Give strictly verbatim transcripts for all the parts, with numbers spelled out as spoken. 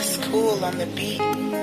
S Cool on the beat.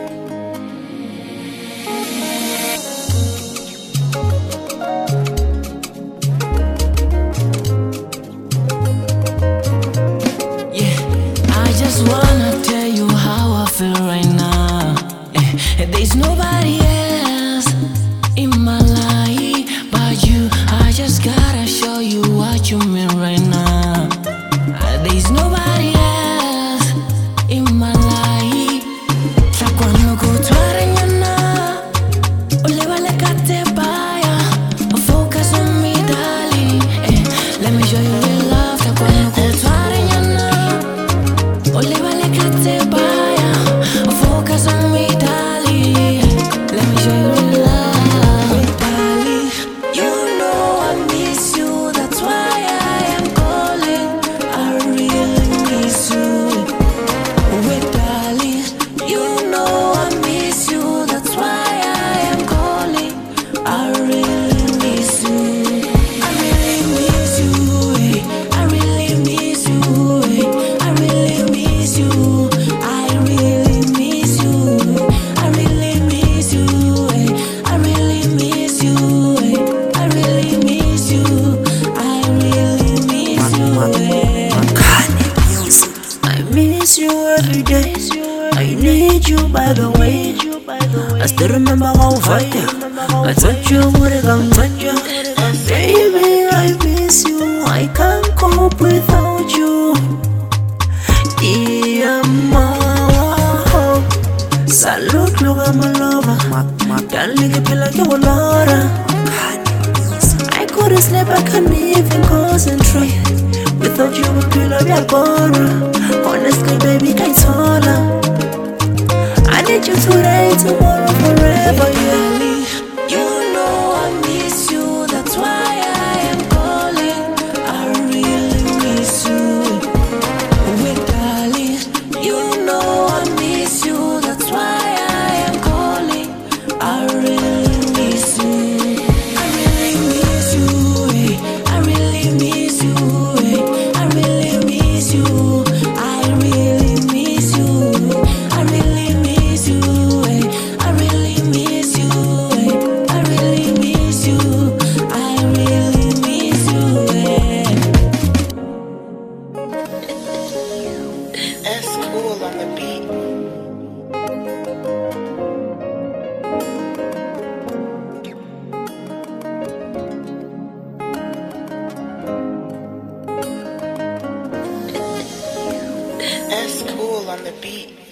I just wanna tell you how I feel right now. Eh, there's nobody else in my life but you. I just gotta show you what you mean right now. Uh, There's nobody else in my life. Chakwano go twaranyana, olewale kate baya. Focus on me, darling. Eh, let me show you real love. Chakwano go twaranyana. Olewale kate baya, focus on me, darling. Let me show you real love, wait, darling. You know I miss you, that's why I am calling. I really miss you, wait, darling. You know I miss you, that's why I am calling. I really miss you. I really miss you, eh. I really miss you, eh. I really miss you. I really miss you. I really miss you, eh. I really miss you, eh. I really miss you. I really miss you, eh. I miss you every day. I need you by the way. I still remember how fire I thought you would come touch you. Baby, I miss you. I can't cope without you. Yeah, ma. Salute, look at my lover. Darling, you feel like you were I couldn't sleep, I can't even concentrate. Without you, I feel like you're gone. Honestly, baby, can't taller. I need you today, tomorrow, forever, yeah. You know I miss you, that's why I am calling. I really miss you, wait, darling. You know I miss you, that's why I am calling. I really miss you. I really miss you, eh. I really miss you, eh. I really miss you. I really miss you. I really miss you, eh. I really miss you, eh. I really miss you. I really miss you, eh. S Cool on the beat. S Cool on the beat.